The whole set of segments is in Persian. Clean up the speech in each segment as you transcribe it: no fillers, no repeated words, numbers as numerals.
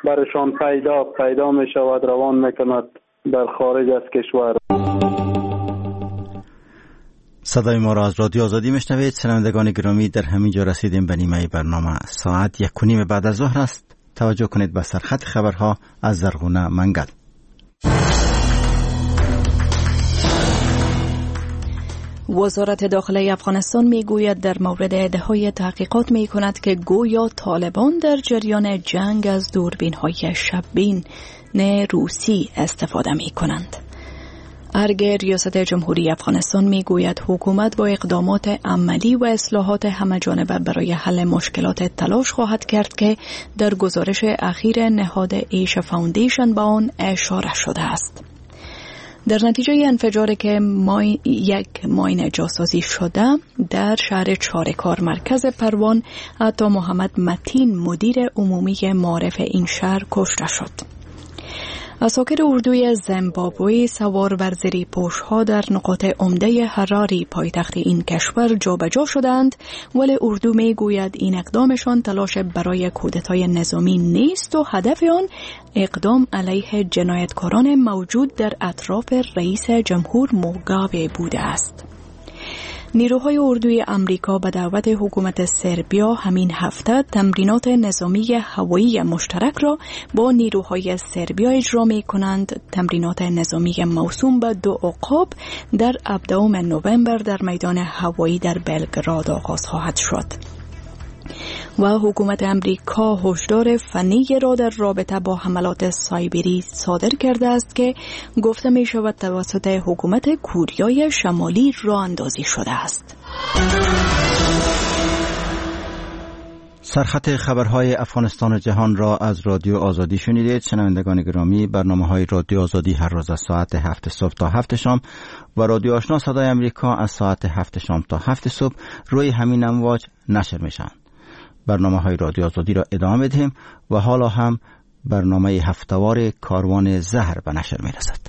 برشان پیدا می شود، روان می کند در خارج از کشور. صدای ما را از رادیو آزادی میشنوید. شنوندگان گرامی، در همین جا رسیدیم به نیمه برنامه. ساعت 1:30 بعد از ظهر است. توجه کنید به سرخط خبرها از زرغونه منگل. وزارت داخلی افغانستان میگوید در مورد ادعای تحقیقات میکند که گویا طالبان در جریان جنگ از دوربین‌های شب‌بین روسی استفاده میکنند. ارگ ریاست جمهوری افغانستان میگوید حکومت با اقدامات عملی و اصلاحات همه‌جانبه برای حل مشکلات تلاش خواهد کرد که در گزارش اخیر نهاد ایشا فاوندیشن به آن اشاره شده است. در نتیجه انفجاری که یک ماین جاسازی شده در شهر چارکار مرکز پروان، عطا محمد متین مدیر عمومی معارف این شهر کشته شد. عساکر اردوی زیمبابوی سوار بر زری پوش‌ها در نقاط عمده حراری پایتخت این کشور جابجا شدند، ولی اردو میگوید این اقدامشان تلاش برای کودتای نظامی نیست و هدف آن اقدام علیه جنایتکاران موجود در اطراف رئیس جمهور موگابه بوده است. نیروهای اردوی امریکا به دعوت حکومت سربیا همین هفته تمرینات نظامی هوایی مشترک را با نیروهای سربیا اجرا می کنند. تمرینات نظامی موسوم به 2 عقاب در 17 نوامبر در میدان هوایی در بلگراد آغاز خواهد شد. و حکومت امریکا هشدار فنی را در رابطه با حملات سایبری صادر کرده است که گفته می شود توسط حکومت کوریای شمالی راه اندازی شده است. سرخط خبرهای افغانستان و جهان را از رادیو آزادی شنیدید. شنوندگان گرامی، برنامه‌های رادیو آزادی هر روز از ساعت 7 صبح تا 7 شام و رادیو آشنا صدای امریکا از ساعت 7 شام تا 7 صبح روی همین امواج نشر میشن. برنامه‌های رادیو آزادی را ادامه میدیم و حالا هم برنامه هفتهوار کاروان زهر به نشر میرسد.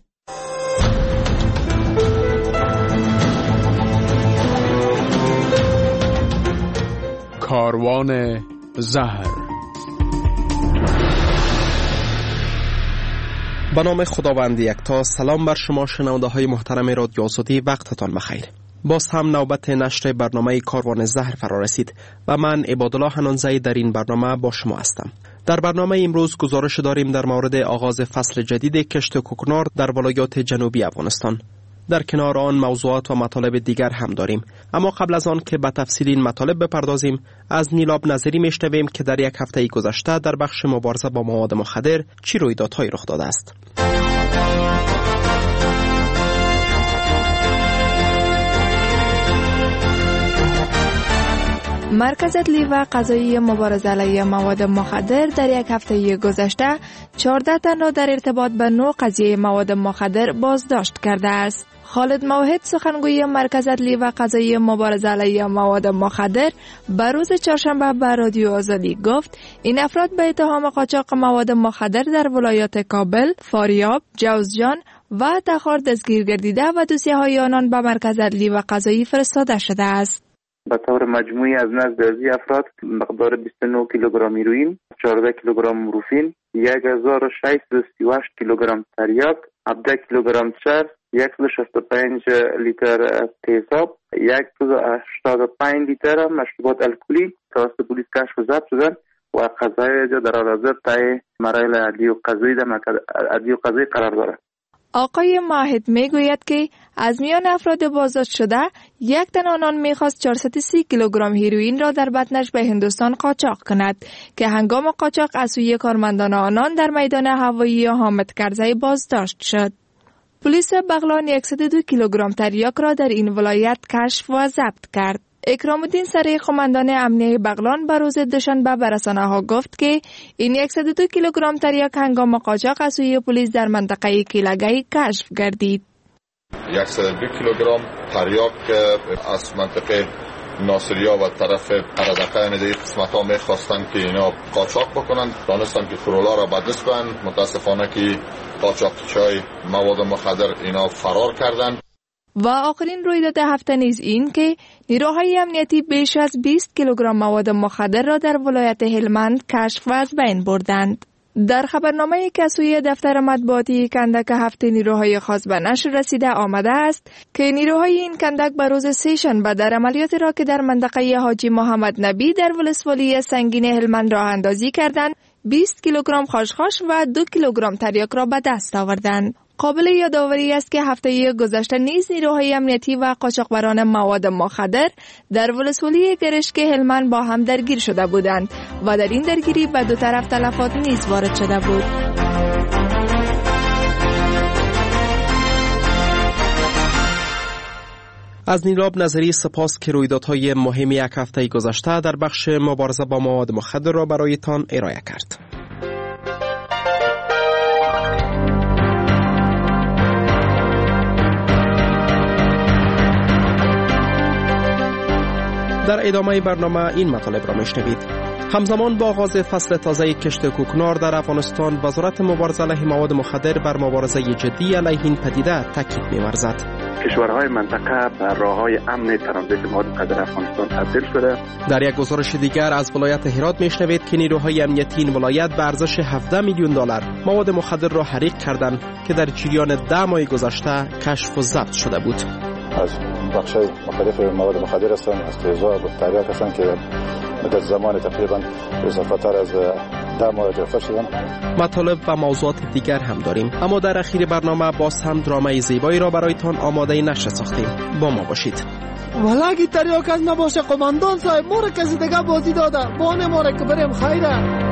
کاروان زهر. به نام خداوند یکتا. سلام بر شما شنونده های محترم رادیو آزادی، وقتتان بخیر. باز هم نوبت نشر برنامه کاروان زهر فرا رسید و من عبادالله حنانزی در این برنامه با شما هستم. در برنامه امروز گزارش داریم در مورد آغاز فصل جدید کشت کوکنار در ولایات جنوبی افغانستان. در کنار آن موضوعات و مطالب دیگر هم داریم، اما قبل از آن که به تفصیل این مطالب بپردازیم، از نیلاب نظری میشنویم که در یک هفته گذشته در بخش مبارزه با مواد مخدر چی رویدادهایی رخ داده است. مرکز عدلی و قضایی مبارزه علیه مواد مخدر در یک هفته گذشته 14 تن را در ارتباط به نوع قضیه مواد مخدر بازداشت کرده است. خالد موحد، سخنگوی مرکز عدلی و قضایی مبارزه علیه مواد مخدر، به روز چهارشنبه به رادیو آزادی گفت این افراد به اتهام قاچاق مواد مخدر در ولایات کابل، فاریاب، جوزجان و تخار دستگیر گردیده و دوسیه‌های آنان به مرکز عدلی و قضایی فرستاده شده است. به طور مجموعی از نزد از افراد مقدار 29 کیلوگرم هیروئین، 14 کیلوگرم مورفین، 1638 کیلوگرم تریاک، 17 کیلوگرم چرس، 165 لیتر تیزاب، 185 لیتر مشروبات الکلی توسط پلیس کشف و ضبط شدند و قضای در حاضر تای مراحل عدلی و قضایی در مرکز عدلی و قضایی قرار دارد. آقای ماهد میگوید که از میان افراد بازداشت شده، یک تن آنان میخواست 430 کیلوگرم هیروئین را در بطنش به هندوستان قاچاق کند که هنگام قاچاق از سوی کارمندان آنان در میدان هوایی حامد کرزی بازداشت شد. پلیس بغلان 102 کیلوگرم تریاک را در این ولایت کشف و ضبط کرد. اکرام الدین سری، قماندان امنیه بغلان، به روز دوشنبه به رسانه‌ها گفت که این 102 کیلوگرم تریاک هنگام قاچاق از سوی پلیس در منطقه کیلگی کشف گردید. 102 کیلوگرم تریاک از منطقه ناصریا و طرف اردکان در قسمت ها میخواستن که اینا قاچاق بکنن، دانستن که کرولا را بدست کنن. متاسفانه که قاچاقچی‌های مواد مخدر اینا فرار کردن. و آخرین رویداد هفته نیز این که نیروهای امنیتی بیش از 20 کیلوگرم مواد مخدر را در ولایت هلمند کشف و از بین بردند. در خبرنامه‌ای که سوی دفتر مطبوعاتی کندک هفته نیروهای خاص به نشر رسیده آمده است که نیروهای این کندک به روز سه‌شنبه در عملیاتی را که در منطقه حاجی محمد نبی در ولسوالی سنگین هلمند راه اندازی کردند 20 کیلوگرم خاشخاش و 2 کیلوگرم تریاک را به دست آوردند. قابل یادآوری است که هفته گذشته نیز نیروهای امنیتی و قاچاقبران مواد مخدر در ولسوالی گرشک هلمند با هم درگیر شده بودند و در این درگیری به دو طرف تلفات نیز وارد شده بود. از نیلاب نظری سپاس که رویدادهای مهم یک هفته گذشته در بخش مبارزه با مواد مخدر را برایتان ارائه کرد. در ادامه برنامه این مطالب را میشنوید. همزمان با آغاز فصل تازه کشت کوکنار در افغانستان، وزارت مبارزه علیه مواد مخدر بر مبارزه جدی علیه این پدیده تاکید می‌ورزد. کشورهای منطقه بر راههای امن ترانزیت مواد مخدر افغانستان تبدیل شده. در یک گزارش دیگر از ولایت هرات میشنوید که نیروهای امنیتی این ولایت به ارزش 17 میلیون دلار مواد مخدر را حریق کردند که در جریان 10 ماه گذشته کشف و ضبط شده بود. از بخش‌های مختلف مواد مخدر هستند، از تیزاب و تریاک هستند که مدت زمان تقریبا اضافتر از 10 ماه گرفته شدند. مطالب و موضوعات دیگر هم داریم، اما در اخیر برنامه باز هم درامای زیبایی را برایتان آماده نشر ساختیم. با ما باشید. والا اگه تریاک از نباشه قماندان صاحب ما را کسی دیگه بازی داده، بانه ما را که بریم خیره.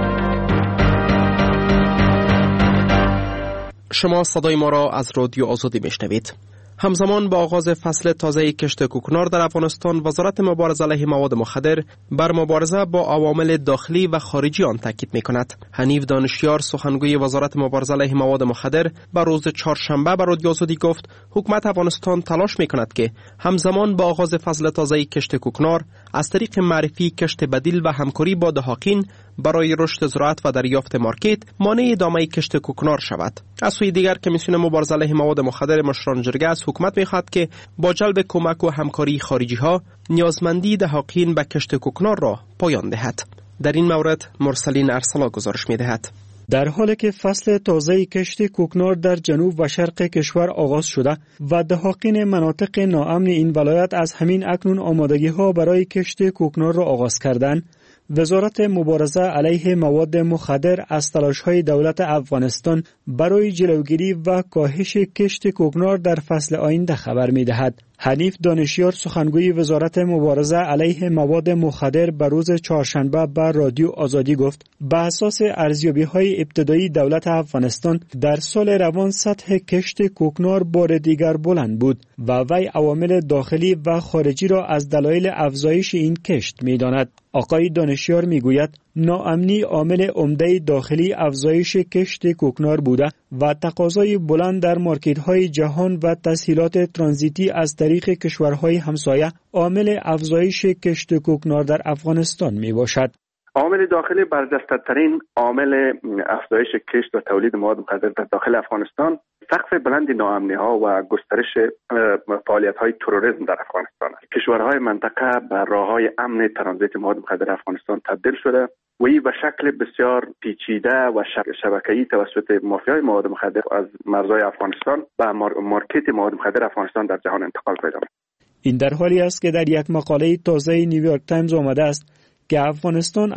شما صدای ما را از رادیو آزادی میشنوید. همزمان با آغاز فصل تازه کشت کوکنار در افغانستان، وزارت مبارزه علیه مواد مخدر بر مبارزه با عوامل داخلی و خارجی آن تاکید می‌کند. حنیف دانشیار، سخنگوی وزارت مبارزه علیه مواد مخدر، بر روز چهارشنبه بر رادیو آزادی گفت حکومت افغانستان تلاش می‌کند که همزمان با آغاز فصل تازه کشت کوکنار از طریق معرفی کشت بدیل و همکاری با دهقان برای رشد زراعت و دریافت مارکت مانع ادامه کشت کوکنار شود. از سوی دیگر کمیسیون مبارزه علیه مواد مخدر مشران جرگه از حکومت می‌خواهد که با جلب کمک و همکاری خارجی ها نیازمندی دهقان به کشت کوکنار را پایان دهد. در این مورد مرسلین ارسلا گزارش می‌دهد. در حالی که فصل تازه کشت کوکنار در جنوب و شرق کشور آغاز شده و دهقان مناطق ناامن این ولایت از همین اکنون آمادگی‌ها برای کشت کوکنار را آغاز کردند، وزارت مبارزه علیه مواد مخدر از تلاش‌های دولت افغانستان برای جلوگیری و کاهش کشت کوکنار در فصل آینده خبر می‌دهد. حنیف دانشیار، سخنگوی وزارت مبارزه علیه مواد مخدر، به روز چهارشنبه به رادیو آزادی گفت به اساس ارزیابی‌های ابتدایی دولت افغانستان در سال روان سطح کشت کوکنار بار دیگر بلند بود و وی عوامل داخلی و خارجی را از دلایل افزایش این کشت می‌داند. آقای دانشیار میگوید ناامنی عامل عمده داخلی افزایش کشت کوکنار بوده و تقاضای بلند در مارکت‌های جهان و تسهیلات ترانزیتی از طریق کشورهای همسایه عامل افزایش کشت کوکنار در افغانستان میباشد. عامل داخلی برجسته‌ترین عامل افزایش کشت و تولید مواد مخدر در داخل افغانستان سقف بلند ناامنی‌ها و گسترش فعالیت‌های تروریسم در افغانستان است. کشورهای منطقه بر راه‌های امن ترانزیت مواد مخدر افغانستان تبدیل شده و این به شکل بسیار پیچیده و شبکه‌ای توسط مافیای مواد مخدر از مرزهای افغانستان به مارکت مواد مخدر افغانستان در جهان انتقال پیدا کرد. این در حالی است که در یک مقاله تازه نیویورک تایمز آمده است که افغانستان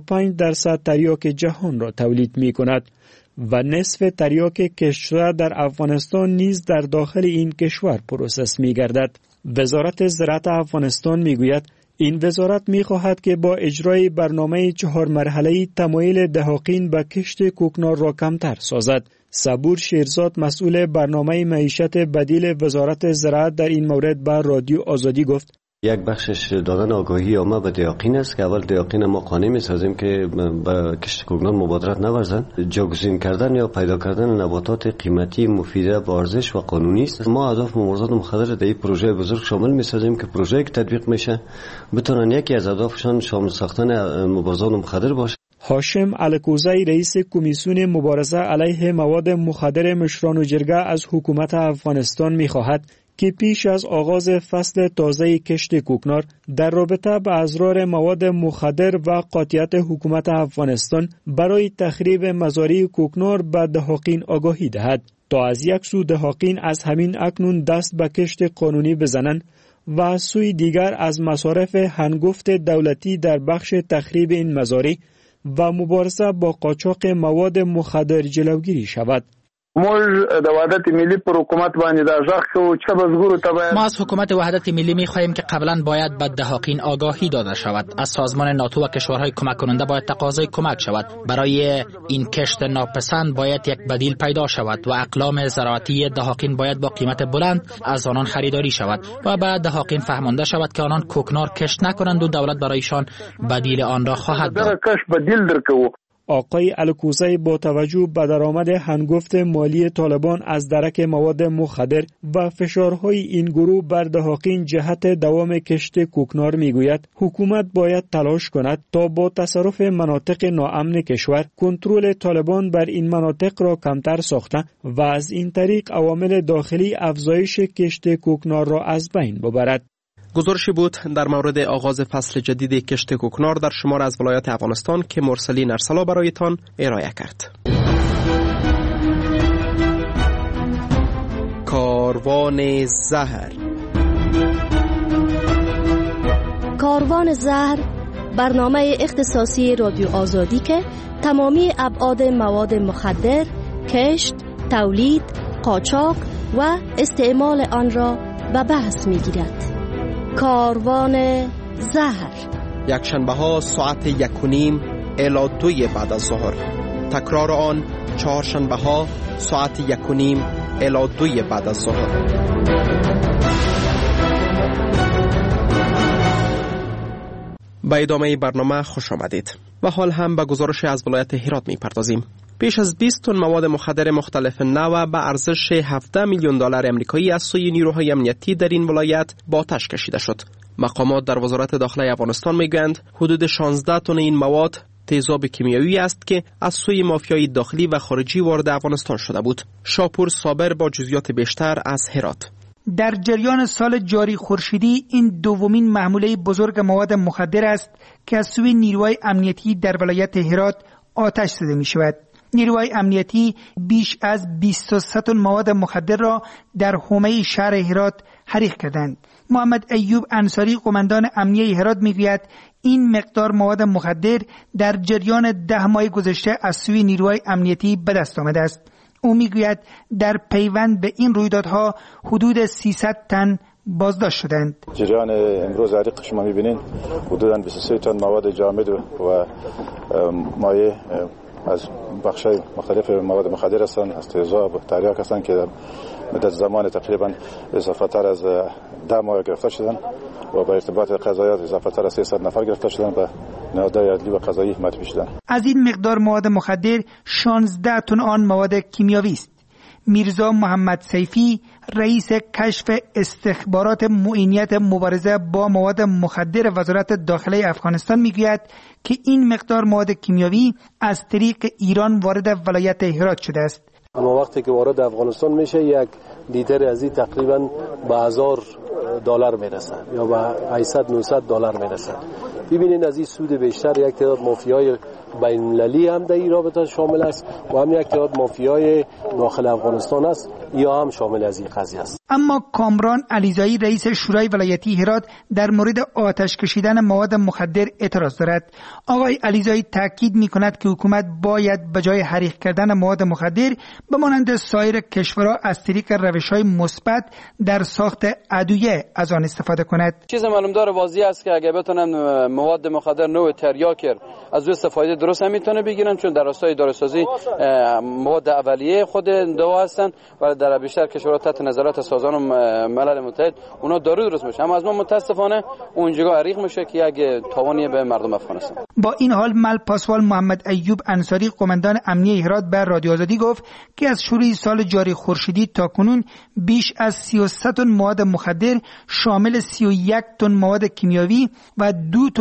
85% تریاک جهان را تولید می‌کند و نصف تریاک کشت شده در افغانستان نیز در داخل این کشور پروسس می‌گردد. وزارت زراعت افغانستان می‌گوید این وزارت می‌خواهد که با اجرای برنامه 4 مرحله‌ای تمایل دهقان به کشت کوکنار را کمتر سازد. صبور شیرزاد، مسئول برنامه معیشت بدیل وزارت زراعت، در این مورد به رادیو آزادی گفت یک بخشش دادن آگاهی عامه به دهقان است که اول دهقان ما قانع می‌سازیم که به کشت کوکنار مبادرت نورزند. جایگزین کردن یا پیدا کردن نباتات قیمتی مفید با ارزش و قانونی است. ما اهداف مبارزات مخدر در این پروژه بزرگ شامل می‌سازیم که پروژه‌ای که تطبیق میشه بتونن یکی از اهدافشان شامل ساختن مبارزات مخدر باشه. هاشم الکوزی، رئیس کمیسیون مبارزه علیه مواد مخدر مشران و جرگه، از حکومت افغانستان می‌خواهد که پیش از آغاز فصل تازه کشت کوکنار در رابطه با اضرار مواد مخدر و قاطعیت حکومت افغانستان برای تخریب مزارع کوکنار به دهاقین آگاهی دهد تا از یک سو دهاقین از همین اکنون دست به کشت قانونی بزنند و از سوی دیگر از مصارف هنگفت دولتی در بخش تخریب این مزارع و مبارزه با قاچاق مواد مخدر جلوگیری شود. ما از حکومت وحدت ملی می‌خواهیم که قبلا باید به دهاقین آگاهی داده شود. از سازمان ناتو و کشورهای کمک کننده باید تقاضای کمک شود. برای این کشت ناپسند باید یک بدیل پیدا شود و اقلام زراعتی دهاقین باید با قیمت بلند از آنان خریداری شود و به دهاقین فهمانده شود که آنان کوکنار کشت نکنند و دولت برایشان بدیل آن را خواهد داد. آقای الکوزی با توجه به درآمد هنگفت مالی طالبان از درک مواد مخدر و فشارهای این گروه بر دهاقین جهت دوام کشت کوکنار میگوید حکومت باید تلاش کند تا با تصرف مناطق ناامن کشور کنترل طالبان بر این مناطق را کمتر ساخته و از این طریق عوامل داخلی افزایش کشت کوکنار را از بین ببرد. گزارشی بود در مورد آغاز فصل جدید کشت کوکنار در شمار از ولایات افغانستان که مرسلی نرسلا برایتان ارائه کرد. کاروان زهر. کاروان زهر برنامه اختصاصی رادیو آزادی که تمامی ابعاد مواد مخدر، کشت، تولید، قاچاق و استعمال آن را به بحث می‌گیرد. کاروان زهر یکشنبه ها ساعت 1:30 الی 2 بعد از ظهر. تکرار آن چهارشنبه ها ساعت 1:30 الی 2 بعد از ظهر. با ادامه برنامه خوش آمدید و حال هم به گزارش از ولایت هرات می پردازیم. بیش از 20 تن مواد مخدر مختلف نوع به ارزش 17 میلیون دلار آمریکایی از سوی نیروهای امنیتی در این ولایت با آتش کشیده شد. مقامات در وزارت داخله افغانستان میگویند حدود 16 تن این مواد تیزاب کیمیایی است که از سوی مافیای داخلی و خارجی وارد افغانستان شده بود. شاپور صابر با جزئیات بیشتر از هرات. در جریان سال جاری خورشیدی این دومین محموله بزرگ مواد مخدر است که از سوی نیروهای امنیتی در ولایت هرات آتش زده می شود. نیروهای امنیتی بیش از 23 تن مواد مخدر را در حومه شهر هرات حریق کردند. محمد ایوب انصاری قماندان امنیه هرات میگوید این مقدار مواد مخدر در جریان 10 ماه گذشته از سوی نیروهای امنیتی به دست آمده است. او میگوید در پیوند به این رویدادها حدود 300 تن بازداشت شدند. جریان امروز حریق شما میبینین حدوداً 23 تن مواد جامد و مایع از بخش‌های مختلف مواد مخدر هستند، از تیزاب و تریاک هستند که مدت زمان تقریبا اضافه‌تر از 10 ماه گرفته شدند و با ارتباط قضایات اضافه‌تر از 300 نفر گرفته شدند و نهادهای عدلی و قضایی معرفی شدند. از این مقدار مواد مخدر 16 تن آن مواد کیمیایی است. میرزا محمد سیفی رئیس کشف استخبارات معینیت مبارزه با مواد مخدر وزارت داخله افغانستان میگوید که این مقدار مواد کیمیایی از طریق ایران وارد ولایت هرات شده است. اما وقتی که وارد افغانستان میشه یک لیتر از این تقریبا به $1000 میرسه یا به 800-900 دلار میرسه. ببینید از این سود بیشتر یک تعداد مافیای بین المللی هم در این رابطه شامل است و هم یک تعداد مافیای داخل افغانستان است یا هم شامل از این قضیه است. اما کامران علیزایی رئیس شورای ولایتی هرات در مورد آتش کشیدن مواد مخدر اعتراض دارد. آقای علیزایی تاکید می‌کند که حکومت باید به جای حریق کردن مواد مخدر به مانند سایر کشورها از طریق روش‌های مثبت در ساخت ادویه از آن استفاده کند. چیز معلومدار واضح است که اگه بتونن مواد مخدر نوع تریاکر از او استفاده درست هم میتونه بگیرن، چون در راستای داروسازی مواد اولیه خود دوا هستن و در بیشتر کشورها تحت نظارت سازمان ملل متحد اونا دارو درست میشه، اما از ما متاسفانه اونجا حریق میشه که یک تاوانی به مردم افغانستان. با این حال پاسوال محمد ایوب انصاری قماندان امنیه هرات به رادیو آزادی گفت که از شروع سال جاری خورشیدی تا کنون بیش از 33 تن مواد مخدر شامل 31 تن مواد کیمیایی و 2 تن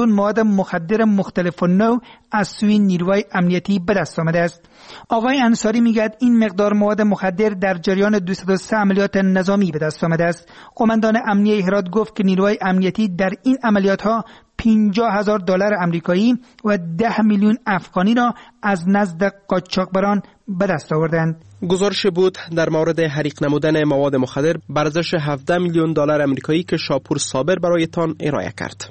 میلیون مواد مخدر مختلف و نوع از سوی نیروهای امنیتی به دست آمده است. آقای انصاری میگه این مقدار مواد مخدر در جریان 203 عملیات نظامی به دست آمده است. قماندان امنیه هرات گفت که نیروهای امنیتی در این عملیات ها $50,000 آمریکایی و 10 میلیون افغانی را از نزد قاچاقبران به دست آوردند. گزارش بود در مورد حریق نمودن مواد مخدر بر ارزش $17 میلیون آمریکایی که شاپور صابر برایتان ارائه کرد.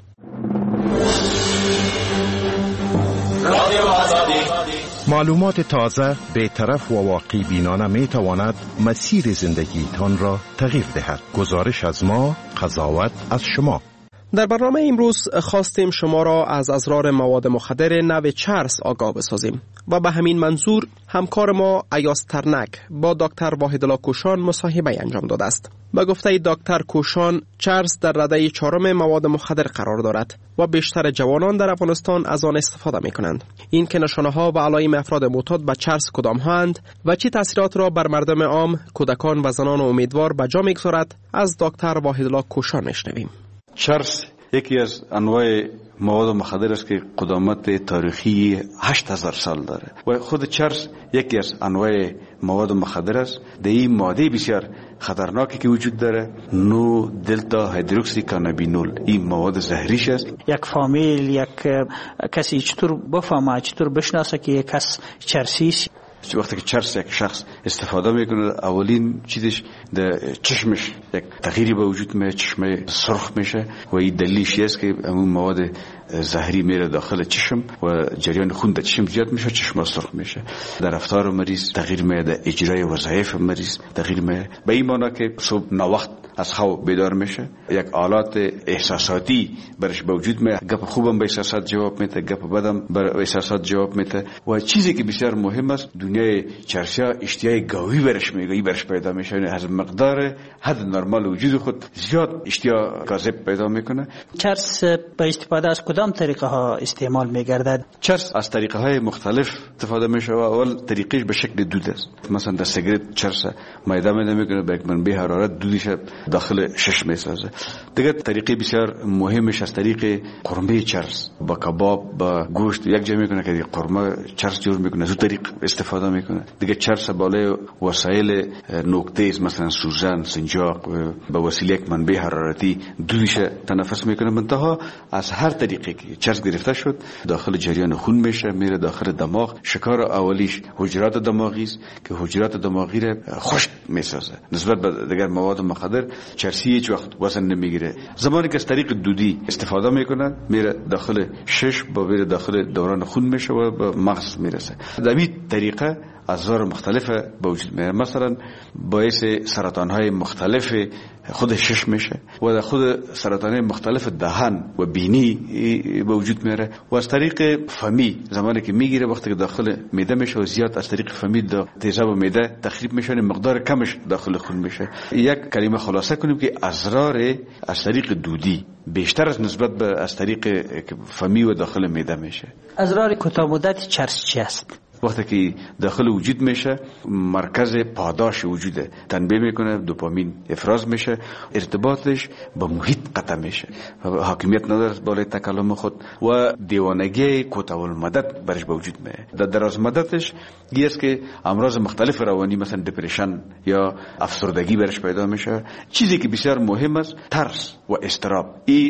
معلومات تازه، بی‌طرف و واقعی بینانه می تواند مسیر زندگیتان را تغییر دهد. گزارش از ما، قضاوت از شما. در برنامه امروز خواستیم شما را از اضرار مواد مخدر نوع چرس آگاه بسازیم و به همین منظور همکار ما ایاز ترنک با دکتر واحدالله کوشان مصاحبه انجام داده است. به گفته دکتر کوشان، چرس در رده 4 مواد مخدر قرار دارد و بیشتر جوانان در افغانستان از آن استفاده می کنند. این که نشانه ها و علائم افراد معتاد به چرس کدام هاند و چه تاثیرات را بر مردم عام، کودکان و زنان امیدوار به جا می‌گذارد از دکتر واحدالله کوشان میشنویم. چرس یکی از انواع مواد مخدر است که قدامت تاریخی 8000 سال داره و خود چرس یکی از انواع مواد مخدر است. در این ماده بسیار خطرناکی که وجود داره، نو دلتا هیدروکسی کانابینول، این مواد زهریش است. یک فامیل، یک کسی چطور بفهمه، چطور بشناسه که یک کس چرسی است؟ وقتی که چرس یک شخص استفاده میکنه، اولین چیزش در چشمش یک تغییری به وجود میاد، چشمه سرخ میشه و این دلیلش است که همون مواد زهری میره داخل چشم و جریان خون در چشم زیاد میشه، چشم سرخ میشه. در رفتار مریض تغییر میاد، اجرای وظایف مریض تغییر میاد. به این معنی که صبح ناوقت از خواب بیدار میشه، یک آلات احساساتی برش به وجود میاد، گپ خوبم به احساسات جواب میده، گپ بدم به احساسات جواب میده. و چیزی که بسیار مهم است، دنیای چرسیا اشتیاق گاوی برش میگه، برش پیدا میشه، از مقدار حد نرمال وجود خود زیاد اشتیاق کاذب پیدا میکنه. چرس به استفاده از کدام طریقه ها استعمال میگردد؟ چرس از طریقه های مختلف استفاده میشه و اول طریقش به شکل دود است. مثلا در سیگارت چرس میده میکنه، به یک منبع حرارت دودش داخل شش میسازه. دیگه طریقه بسیار مهمش از طریق قرمه چرس، با کباب، با گوشت یک جا میکنه که قرمه چرس جور میکنه، از اون طریق استفاده میکنه. دیگه چرس بالای وسایل نوک‌تیز مثلا سوزن، سنجاق، به وسیله یک منبع حرارتی دودش تنفس میکنه. منتها از هر طریقی که چرس گرفته شد داخل جریان خون میشه، میره داخل دماغ. شکار اولیش حجرات دماغی است که حجرات دماغی را خشک میسازه. نسبت به دیگر مواد مخدر چرسی هیچ وقت وزن نمیگیره. زمانی که از طریق دودی استفاده میکنن میره داخل شش، با میره داخل دوران خون میشه و به مغز میرسه. در این طریقه اضرار مختلف به وجود میاره. مثلا باعث سرطان های مختلف خود شش میشه و در خود سرطان های مختلف دهن و بینی به وجود میاره و از طریق فمی زمانی که میگیره وقتی که داخل معده میشه و زیاد از طریق فمی تیزاب میده تخریب میشه، مقدار کمش داخل خون میشه. یک کلمه خلاصه کنیم که اضرار از طریق دودی بیشتر از نسبت به از طریق فمی و داخل معده میشه. اضرار کوتاه مدت چرس چی است؟ وقتی که داخل وجود میشه مرکز پاداش وجوده، تنبیه میکنه، دوپامین افراز میشه، ارتباطش با محیط قطع میشه، حاکمیت نداره بالای تکلم خود و دیوانگی کوتاه المدت برش به وجود میاد. در دراز مدتش گیرست که امراض مختلف روانی مثلا دپرشن یا افسردگی برش پیدا میشه. چیزی که بسیار مهم است ترس و اضطراب، این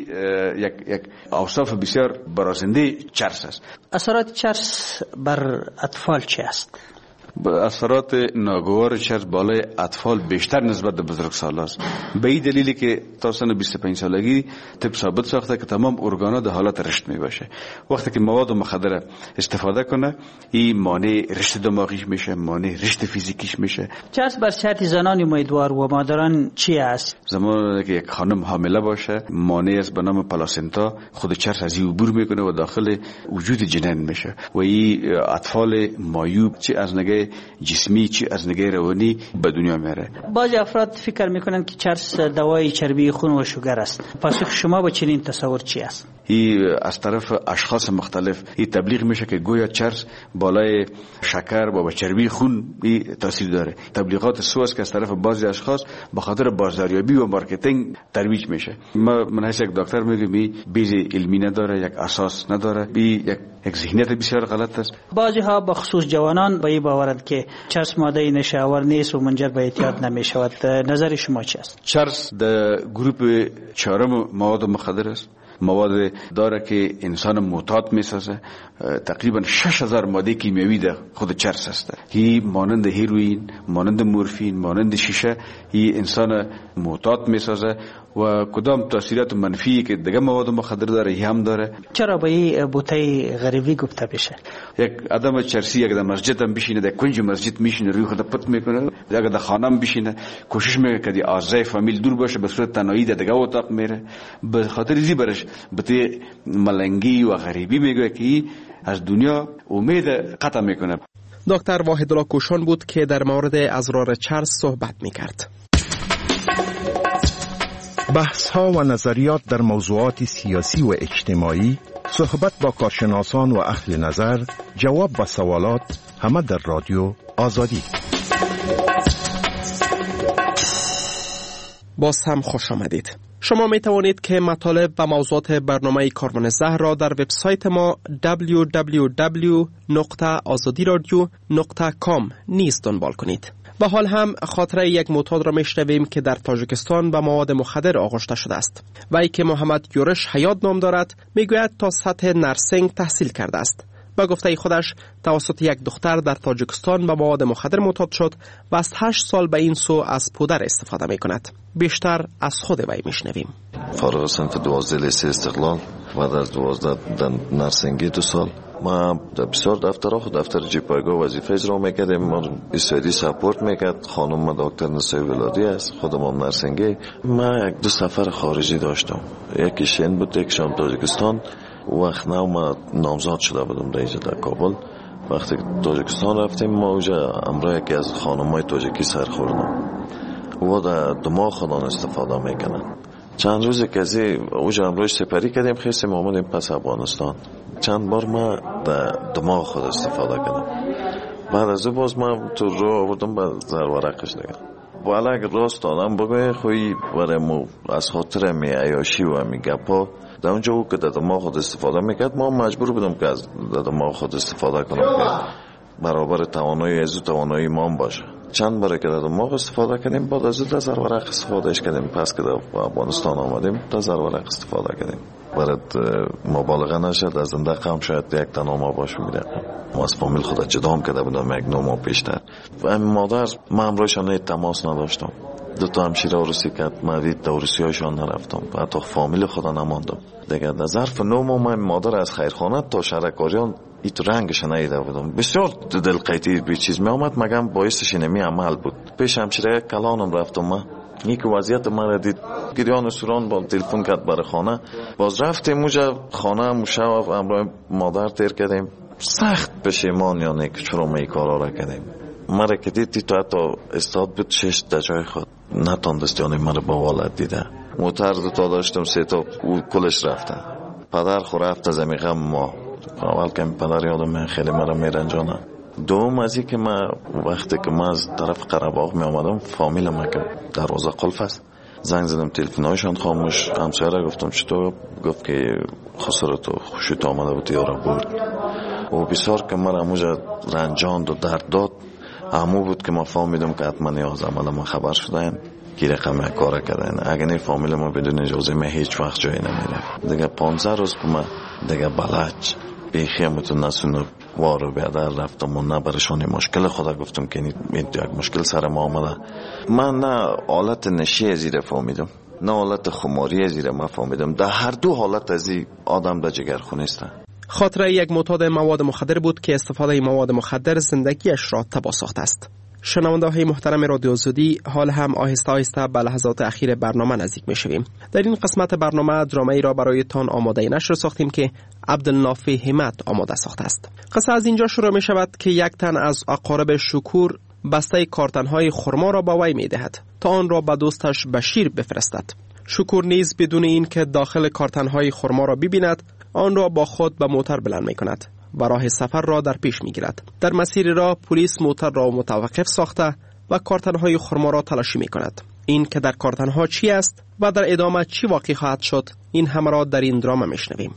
یک اوصاف بسیار برازنده چرس است. اثرات چرس بر اطفال چی است؟ اثرات ناگوار چرس بالای اطفال بیشتر نسبت به بزرگسالان است. به این دلیلی که تا سن 25 سالگی طب ثابت ساخته که تمام ارگانا در حالت رشد می باشه. وقتی که مواد مخدر استفاده کنه این مانع رشد دماغیش میشه، مانع رشد فیزیکیش میشه. چرس بر صحت زنان امیدوار و مادران چی است؟ زمانی که یک خانم حامله باشه مانع است به نام پلاسنتا، خود چرس از این عبور میکنه و داخل وجود جنین میشه و این اطفال معیوب چه از نگاه جسمی چی از نگاه روانی به دنیا میاره. بعضی افراد فکر میکنن که چرس دوای چربی خون و شوگر است. پاسخ شما با چنین تصور چی است؟ این از طرف اشخاص مختلف این تبلیغ میشه که گویا چرس بالای شکر و چربی خون این تاثیر داره. تبلیغات سو است که از طرف بعضی اشخاص به خاطر بازاریابی و مارکتینگ ترویج میشه. من از یک دکتر میگم این بیز علمی نداره، یک اساس نداره، یک ذهنیت بسیار غلط است. بعضی ها به خصوص جوانان به این باورند که چرس ماده نشاور نیست و منجر به اعتیاد نمیشود. نظر شما چی است؟ چرس در گروپ چهارم مواد مخدر است. مواد داره که انسان معتاد میسازه. تقریبا 6000 ماده کیمیایی در خود چرس است. هی مانند هیروئین، مانند مورفین، مانند شیشه هی انسان معتاد میسازه و کدام تاثیرات منفی که دیگه مواد مخدر داره هی هم داره. چرا به این بوته غریبی گفته بشه؟ یک آدم چرسی یک در مسجد هم بشینه، در کنج مسجد میشینه، روی خود پت میکنه، یک در خانه هم بشینه، کوشش میکنه که اعضای فامیل دور باشه، به صورت تنهایی در دیگه اتاق میره. به خاطر ازی برش بوته ملنگی و غریبی میگه که از دنیا امید قطع میکنه. دکتر واحدالله کوشان بود که در مورد اضرار چرس صحبت میکرد. بحث ها و نظریات در موضوعات سیاسی و اجتماعی، صحبت با کارشناسان و اهل نظر، جواب به سوالات، همه در رادیو آزادی. باز هم خوش آمدید. شما می توانید که مطالب و موضوعات برنامه کاروان زهر را در وبسایت ما www.azadiradio.com نیز دنبال کنید. و حال هم خاطره یک معتاد را میشنویم که در تاجیکستان به مواد مخدر آغشته شده است. وی که محمد یورش حیات نام دارد میگوید تا سطح نرسنگ تحصیل کرده است. با گفته خودش توسط یک دختر در تاجیکستان به مواد مخدر معتاد شد و از 8 سال به این سو از پودر استفاده می کند. بیشتر از خود وی میشنویم. فارغ از صنف 12 لیسه استقلال بعد از 12 در نرسنگی 2 سال ما در بسیار دفترها خود دفتر جی پایگاه وظیفه اجرا میکردیم. ما استادی سپورت میکرد. خانم دکتر نسای ولادی است، خودم هم نرسنگی. ما 2 سفر خارجی داشتم، یکیش این بود، یکیشم تاجیکستان. وقت ما نامزاد شده بودم در کابل. وقتی تاجیکستان رفتیم ما اونجا امرا یکی از خانمای تاجیکی سر خوردم و در دماغ خودان استفاده میکنن. چند روز که از اونجا امروش سپری کردیم، خیستیم آمدیم پس افغانستان. چند بار ما در دماغ خود استفاده کردم. بعد از باز ما تو رو آوردم به زرورقش دیگه. والا اگر راست آدم بگه خوی برای مو از خاطر می عیاشی و می گپا در اونجا او که در دماغ خود استفاده میکرد ما مجبور بودم که از دماغ خود استفاده کنم که برابر توانایی از توانایی ما باشه. چند باره که در دماغ استفاده کردیم، بعد از در زرورق استفادهش کردیم. پس که در افغانستان آمدیم در زرورق استفاده کردیم. برات مبالغه نشد از زنده هم شاید یک تنها ما باشه میده. ما از فامیل خود جدام کرده بودم یک 9 ماه پیشتر. و مادر من همراهشان تماس نداشتم. 2 همشیره عروسی کرد، من دید عروسی هایشان نرفتم، حتی فامیل خدا نماندم دیگه. در ظرف 9 ماه من مادر از خیرخانه تا شهرکاریان ایت رنگش نیده بودم. بسیار دلقیتی به چیز می آمد، مگم باعثش اینمی عمل بود. پیش همشیره کلانم رفتم. من یک وضعیت من را دید، گریان سوران با تلفن کرد برای خانه. باز رفتیم اونجا خانه مشاوف امرای مادر تیر کردیم. سخت پشیمان یعنی که چرا ما این کارا را کردیم. مرا که دیدی تو حتی استاد بود 6 در جای خود نتاندست یعنی مرا با والد دیده. موتر 2 تا داشتم 3 تا او کلش رفته. پدر خو رفته زمین غم ما. اول که پدر یادم من خیلی مرا میرنجانه. دوم از این که من وقتی که من از طرف قره‌باغ می آمدم فامیل ما که دروازه قلف است، زنگ زدم تلفن‌هایشان خاموش. همسایه گفتم چطور؟ گفت که خسارت و خوشیت آمده بود یارا برد. و بسیار که مرا موجه رنجاند و درد داد. امو بود که ما فهمیدم که حتما نیاز عمل ما خبر شدن که رقم کار کردن. اگه نه فامیل ما بدون اجازه ما هیچ وقت جایی نمیره. دیگه 15 روز که ما دیگه بلج بیخیمتون نسونو وارو بیادر رفتم و نه برشانی مشکل خدا گفتم که این یک مشکل سر ما آمده. من نه حالت نشی زیره فهمیدم نه حالت خماری زیره ما فهمیدم. در هر 2 حالت از این آدم در جگرخونه است. خاطره یک معتاد مواد مخدر بود که استفاده مواد مخدر زندگیش را تباه ساخته است. شنونده های محترم رادیو آزادی، حال هم آهسته آهسته به لحظات اخیر برنامه نزدیک می شویم. در این قسمت برنامه درامه‌ای را برای تان آماده نشر ساختیم که عبدالنافع همت آماده ساخته است. قصه از اینجا شروع می شود که یک تن از اقارب شکور بسته کارتن‌های خرما را به وی می دهد تا آن را به دوستش بشیر بفرستد. شکور نیز بدون این که داخل کارتن‌های خرما را ببیند آن را با خود به موتر بلند می‌کند و راه سفر را در پیش می‌گیرد. در مسیر راه پلیس موتر را متوقف ساخته و کارتن‌های خرما را تلاشی می‌کند. این که در کارتن‌ها چی است و در ادامه چی واقع خواهد شد، این همه را در این دراما می‌شنویم.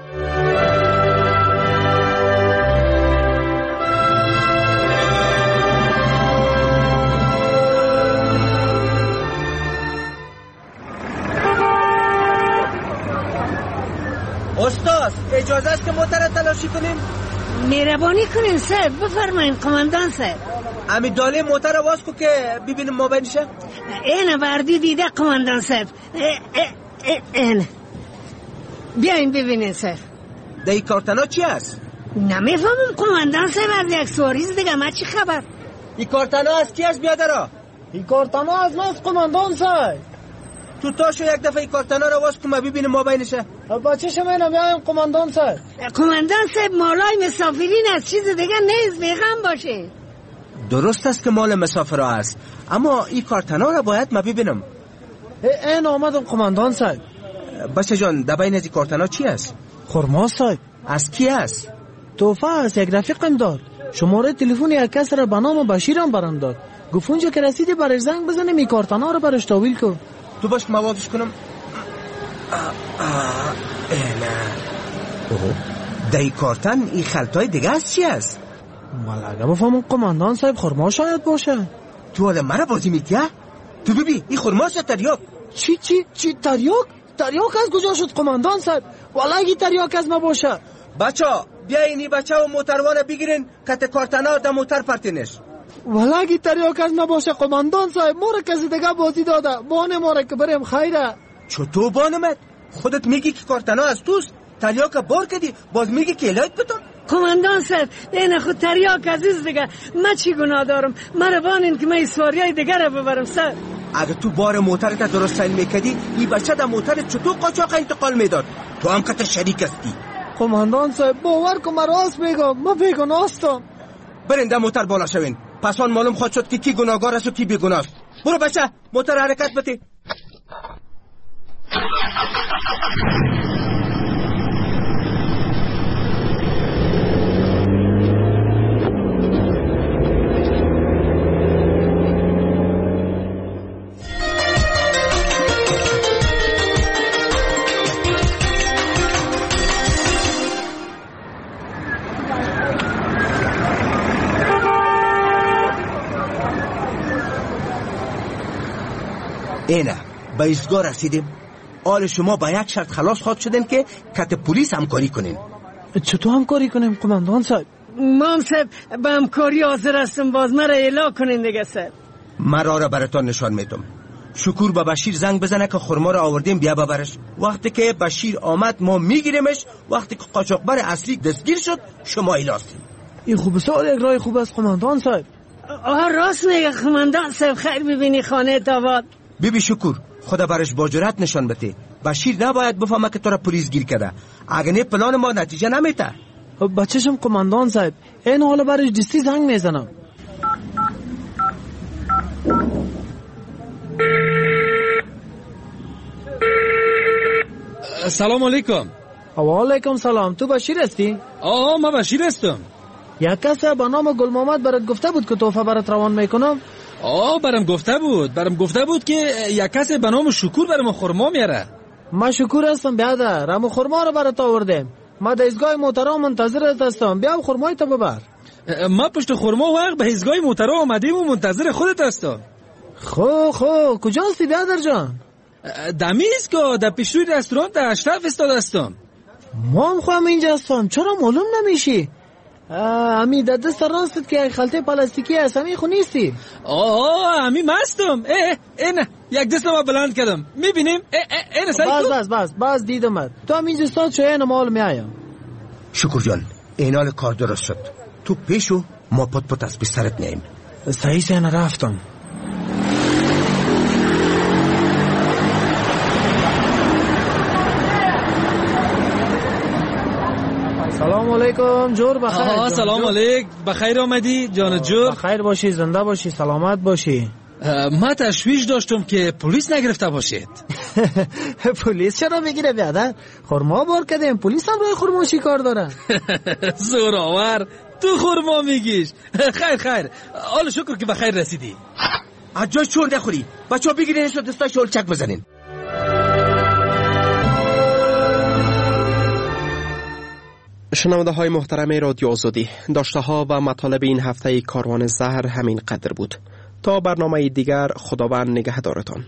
استاد اجازه است که موتر تلاشی کنیم؟ مهربانی کنین صاحب، بفرمایین قماندان صاحب. امی داله موتر رو باز کو که ببینیم ما بینشه. اینه وردی دیده قماندان صاحب. اینه بیاین ببینین صاحب. ده این کارتنا چی است؟ نمیفهمم قماندان صاحب، از یک سواریز دیگه ما چی خبر؟ این کارتنا از کی است بیادرا؟ این کارتنا از ماست قماندان صاحب. تو تاشو یک دفعه این کارتنا رو باز کو ما ببینیم ما بینشه. بچه شما میایم قماندان صاحب. قماندان صاحب مالای مسافرین از چیز دیگه نیست، بیغم باشه. درست است که مال مسافرها است، اما این کارتنا رو باید ما ببینم. این آمدم قماندان صاحب. بچه جان در بین از این کارتنا چی است؟ خرما صاحب. از کی است؟ توفه است، یک رفیقم داد. شماره تلفن یک کس را به نام بشیرم برام داد. گفت اونجا که رسیدی برش زنگ بزنیم این کارتنا رو برش تحویل کن. تو باش موادش کنم. دای کارتن این خلطای دیگه است چی است؟ ملگه بفهمم قماندان صاحب، خرما شاید باشه. تو حالا مرا بازی میگه؟ تو ببین این خرماست یا تریاک؟ چی تریاک؟ تریاک از کجا شد قماندان صاحب؟ والا اگه تریاک از ما باشه. بچا بیاین این بچه و موتروانه بگیرین کت کارتنا در موتر پرتینش. والا اگه تریاک از ما باشه قماندان صاحب، ما را کسی دیگه بازی داده، بانه ما را که بریم خیره. چطور بانمت؟ خودت میگی که کارتنا از توست، تریاک بار کردی، باز میگی که الهیت بتون. قماندان صاحب این خود تریاک عزیز دیگه، من چی گناه دارم؟ مرا بانین که من سواریای دیگر رو ببرم صاحب. اگه تو بار موترت درست سیل میکردی این بچه در موترت چطور قاچاق انتقال میداد؟ تو هم کت شریک هستی. قماندان صاحب باور کن من راست میگم، من بیگناه هستم. برین در موتر بالا شوین، پس آن معلوم خواهد شد که کی گناهگار است و کی بیگناه است. برو بچه موتر حرکت بده. اینه به ایستگاه رسیدیم. آل شما با یک شرط خلاص خواهد شدین که کت پلیس همکاری کنین. چطور همکاری کنیم قماندان صاحب؟ مام صاحب به همکاری حاضر هستم، باز مرا اعلام کنین دیگه صاحب. مرا را براتان نشان میدم. شکور به بشیر زنگ بزنه که خرما را آوردیم بیا ببرش. وقتی که بشیر آمد ما میگیریمش، وقتی که قاچاقبر اصلی دستگیر شد شما ایلاستیم. این خوب سال یک راه خوب است قماندان صاحب. راست میگه قماندان صاحب، خیر ببینی خانه تاباد. بیبی شکور خدا برش با جرأت نشان بده. بشیر نباید بفهمه که تو را پلیس گیر کرده، اگه نه پلان ما نتیجه نمیده. بچه‌شم قماندان صاحب، این حالا برش دستی زنگ میزنم. سلام علیکم. و علیکم سلام. تو بشیر هستی؟ من بشیر هستم. یک کس به نام گل محمد برات گفته بود که تحفه برات روان میکنم. برام گفته بود که یک کس به نام شکور برام خرما میاره. ما شکور هستم بیادر، رم خرما رو برات آوردیم. ما در ایستگاه موترا منتظرت هستم، بیا خرمای تو ببر. ما پشت خرما وقت به ایستگاه موترا آمدیم و منتظر خودت هستم. خو کجا هستی بیادر جان؟ دم ایستگاه در پیش روی رستوران در اشرف ایستاده هستم. ما هم خواهم اینجا هستم، چرا معلوم نمیشی؟ امی در دست راستت که خلطه پلاستیکی هست، امی خو نیستی؟ امی مستم. نه یک دست ما بلند کردم، میبینیم؟ بس دیدمت. تو هم اینجا استاد شویه نمال میایم. شکر جان اینال کار درست شد. تو پیشو ما پت از بسترت نیم. صحیح سینه رفتم. سلام علیکم جور بخیر. سلام علیک، بخیر آمدی جان جور. بخیر باشی، زنده باشی، سلامت باشی. ما تشویش داشتم که پلیس نگرفته باشید. پلیس چرا بگیره بیادر؟ خورما بار کردیم، پلیس هم روی خورما شکار داره. زوراور تو خورما میگیش. خیر حالا شکر که بخیر رسیدی. از جای چور نخوری. بچه ها بگیرینش و دستاش هلچک بزنین. شنونده های محترم رادیو آزادی، داشته ها و مطالب این هفته کاروان زهر همین قدر بود. تا برنامه دیگر خداوند نگهدارتان.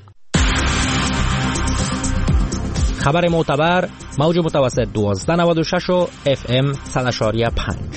خبر معتبر موج متوسط 1296 و FM 100.5.